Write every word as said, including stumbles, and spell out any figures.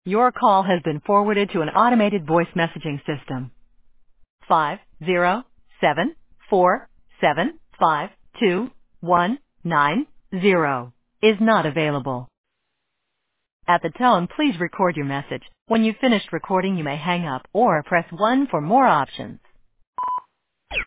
Your call has been forwarded to an automated voice messaging system. Five zero seven four seven five two one nine zero is not available. At the tone, please record your message. When you've finished recording, you may hang up or press one for more options.